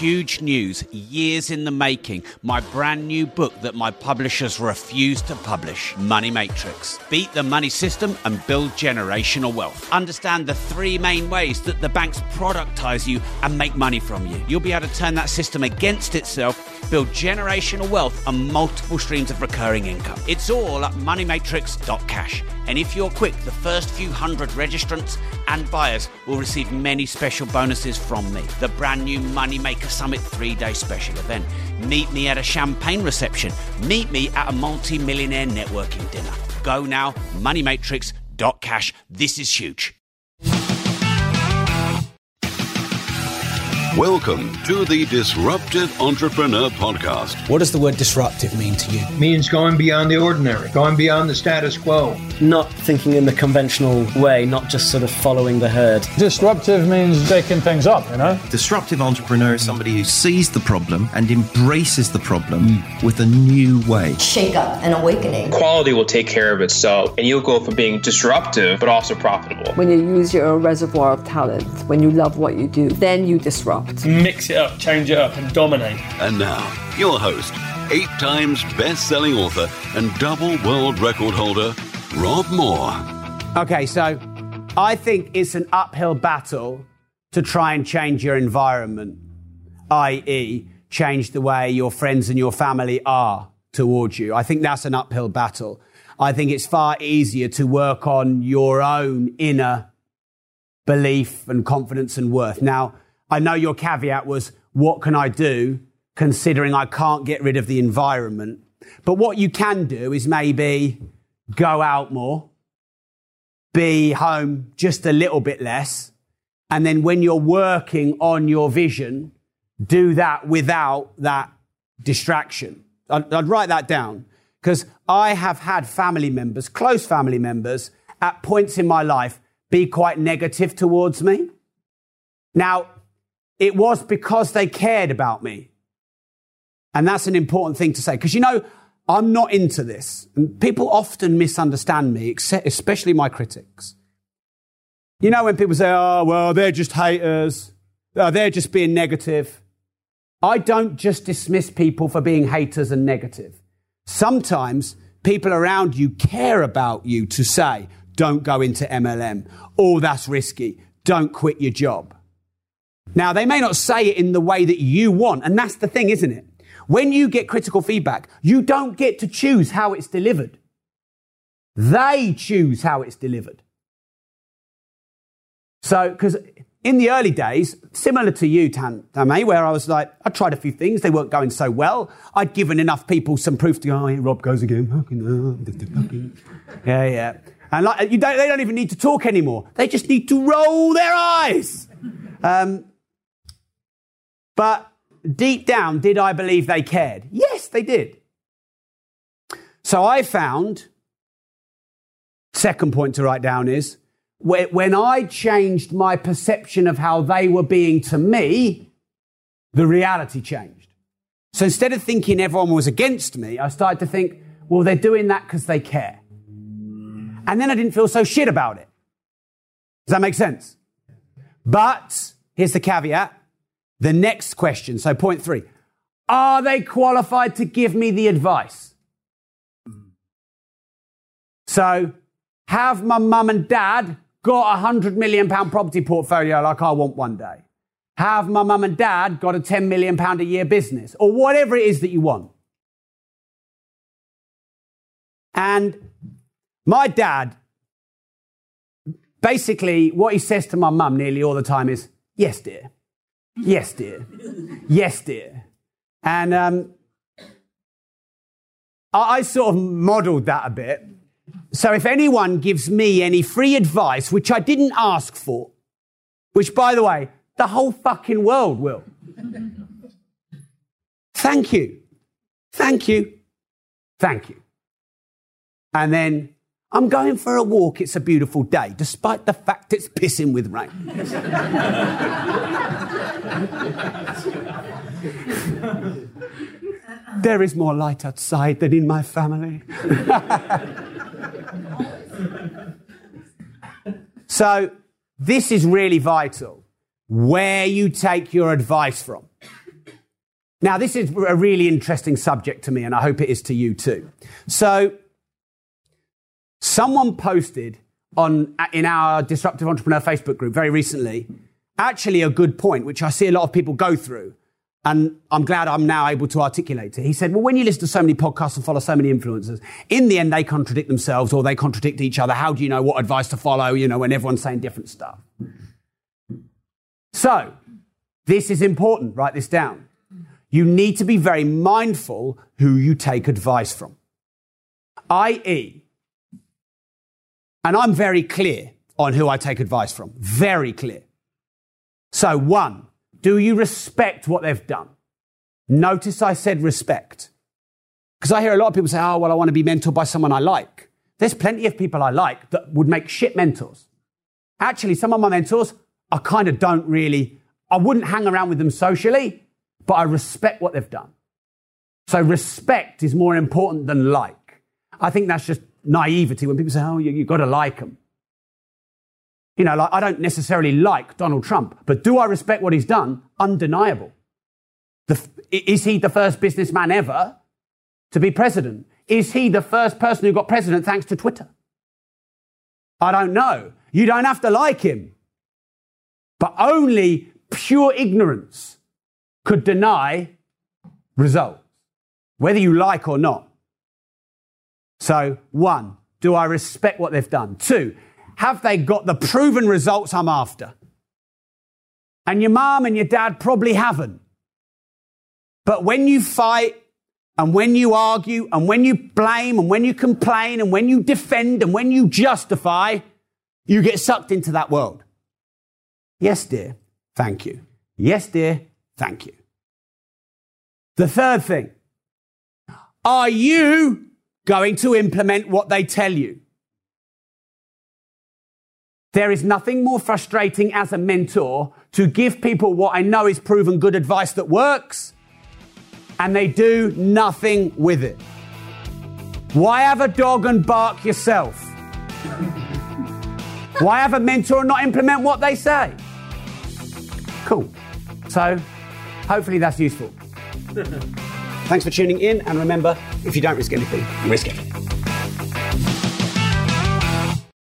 huge news, years in the making. My brand new book that my publishers refuse to publish, Money Matrix. Beat the money system and build generational wealth. Understand the 3 main ways that the banks productize you and make money from you. You'll be able to turn that system against itself, build generational wealth and multiple streams of recurring income. It's all at moneymatrix.cash. And if you're quick, the first few hundred registrants and buyers will receive many special bonuses from me. The brand new Moneymaker Summit 3-day special event. Meet me at a champagne reception. Meet me at a multi-millionaire networking dinner. Go now, moneymatrix.cash. This is huge. Welcome to the Disruptive Entrepreneur Podcast. What does the word disruptive mean to you? It means going beyond the ordinary, going beyond the status quo. Not thinking in the conventional way, not just sort of following the herd. Disruptive means shaking things up, you know? Disruptive entrepreneur is somebody who sees the problem and embraces the problem with a new way. Shake up and awakening. Quality will take care of itself, and you'll go from being disruptive but also profitable. When you use your reservoir of talent, when you love what you do, then you disrupt. Mix it up, change it up, and dominate. And now, your host, 8 times best-selling author and double world record holder, Rob Moore. Okay, so I think it's an uphill battle to try and change your environment, i.e., change the way your friends and your family are towards you. I think that's an uphill battle. I think it's far easier to work on your own inner belief and confidence and worth. Now, I know your caveat was, what can I do considering I can't get rid of the environment? But what you can do is maybe go out more, be home just a little bit less, and then when you're working on your vision, do that without that distraction. I'd write that down, because I have had family members, close family members, at points in my life be quite negative towards me. Now, it was because they cared about me. And that's an important thing to say. Because, you know, I'm not into this. And people often misunderstand me, especially my critics. You know, when people say, oh, well, they're just haters. Oh, they're just being negative. I don't just dismiss people for being haters and negative. Sometimes people around you care about you to say, don't go into MLM. Oh, that's risky. Don't quit your job. Now, they may not say it in the way that you want, and that's the thing, isn't it? When you get critical feedback, you don't get to choose how it's delivered. They choose how it's delivered. So, because in the early days, similar to you, Tamay, where I was like, I tried a few things, they weren't going so well. I'd given enough people some proof to go, oh, here Rob goes again. Yeah. And like, they don't even need to talk anymore. They just need to roll their eyes. But deep down, did I believe they cared? Yes, they did. So I found, second point to write down is, when I changed my perception of how they were being to me, the reality changed. So instead of thinking everyone was against me, I started to think, well, they're doing that because they care. And then I didn't feel so shit about it. Does that make sense? But here's the caveat. The next question, so point 3. Are they qualified to give me the advice? So, have my mum and dad got a £100 million property portfolio like I want one day? Have my mum and dad got a £10 million a year business? Or whatever it is that you want. And my dad, basically what he says to my mum nearly all the time is, yes, dear. Yes, dear. Yes, dear. And I sort of modelled that a bit. So if anyone gives me any free advice, which I didn't ask for, which, by the way, the whole fucking world will. Thank you. Thank you. Thank you. And then, I'm going for a walk, it's a beautiful day, despite the fact it's pissing with rain. There is more light outside than in my family. So, this is really vital, where you take your advice from. Now, this is a really interesting subject to me, and I hope it is to you too. So, someone posted in our Disruptive Entrepreneur Facebook group very recently, actually a good point, which I see a lot of people go through, and I'm glad I'm now able to articulate it. He said, well, when you listen to so many podcasts and follow so many influencers, in the end, they contradict themselves or they contradict each other. How do you know what advice to follow, when everyone's saying different stuff? So, this is important. Write this down. You need to be very mindful who you take advice from. i.e., and I'm very clear on who I take advice from. Very clear. So, 1, do you respect what they've done? Notice I said respect. Because I hear a lot of people say, oh, well, I want to be mentored by someone I like. There's plenty of people I like that would make shit mentors. Actually, some of my mentors, I kind of don't really, I wouldn't hang around with them socially, but I respect what they've done. So respect is more important than like. I think that's just naivety when people say, oh, you've got to like them. I don't necessarily like Donald Trump, but do I respect what he's done? Undeniable. Is he the first businessman ever to be president? Is he the first person who got president thanks to Twitter? I don't know. You don't have to like him. But only pure ignorance could deny results, whether you like or not. So, 1, do I respect what they've done? 2, have they got the proven results I'm after? And your mum and your dad probably haven't. But when you fight, and when you argue, and when you blame, and when you complain, and when you defend, and when you justify, you get sucked into that world. Yes, dear, thank you. Yes, dear, thank you. The third thing, are you going to implement what they tell you? There is nothing more frustrating as a mentor to give people what I know is proven good advice that works, and they do nothing with it. Why have a dog and bark yourself? Why have a mentor and not implement what they say? Cool. So, hopefully that's useful. Thanks for tuning in, and remember, if you don't risk anything, you risk everything.